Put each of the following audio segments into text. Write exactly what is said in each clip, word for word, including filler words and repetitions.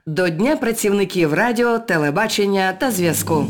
До Дня працівників радіо, телебачення та зв'язку.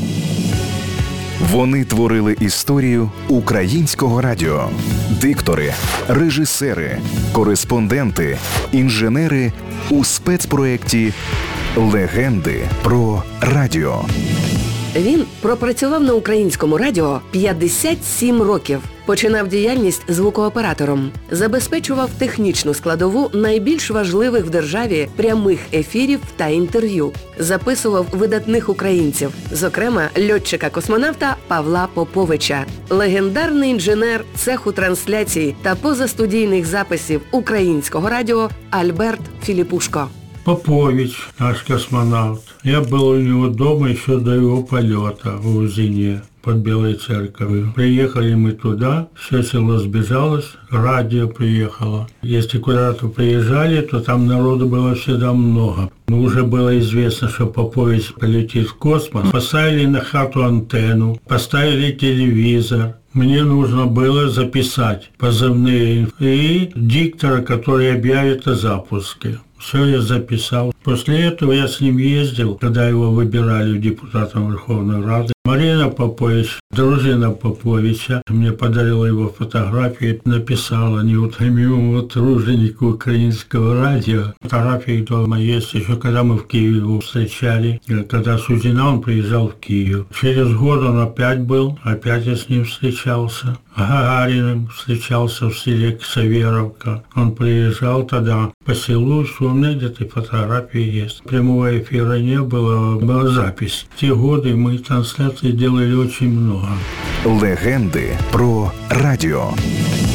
Вони творили історію українського радіо. Диктори, режисери, кореспонденти, інженери у спецпроєкті «Легенди про радіо». Він пропрацював на українському радіо п'ятдесят сім років. Починав діяльність звукооператором. Забезпечував технічну складову найбільш важливих в державі прямих ефірів та інтерв'ю. Записував видатних українців, зокрема льотчика-космонавта Павла Поповича. Легендарний інженер цеху трансляцій та позастудійних записів українського радіо Альберт Філіпушко. Попович, наш космонавт. Я был у него дома еще до его полета в Узине под Белой Церковью. Приехали мы туда, все село сбежалось, радио приехало. Если куда-то приезжали, то там народу было всегда много. Но уже было известно, что Попович полетит в космос. Поставили на хату антенну, поставили телевизор. Мне нужно было записать позывные и диктора, который объявит о запуске. Все я записал. После этого я с ним ездил, когда его выбирали депутатом Верховной Рады. Марина Попович, дружина Поповича, мне подарила его фотографию, написала неутомимому труженику украинского радио. Фотографии дома есть еще, когда мы в Киеве его встречали. Когда Сузина, он приезжал в Киев. Через год он опять был, опять я с ним встречался. Гагариным встречался в селе Ксаверовка. Он приезжал тогда по селу, что у меня где-то фотографии есть. Прямого эфира не было, была запись. В те годы мы трансляции делали очень много. Легенди про радіо.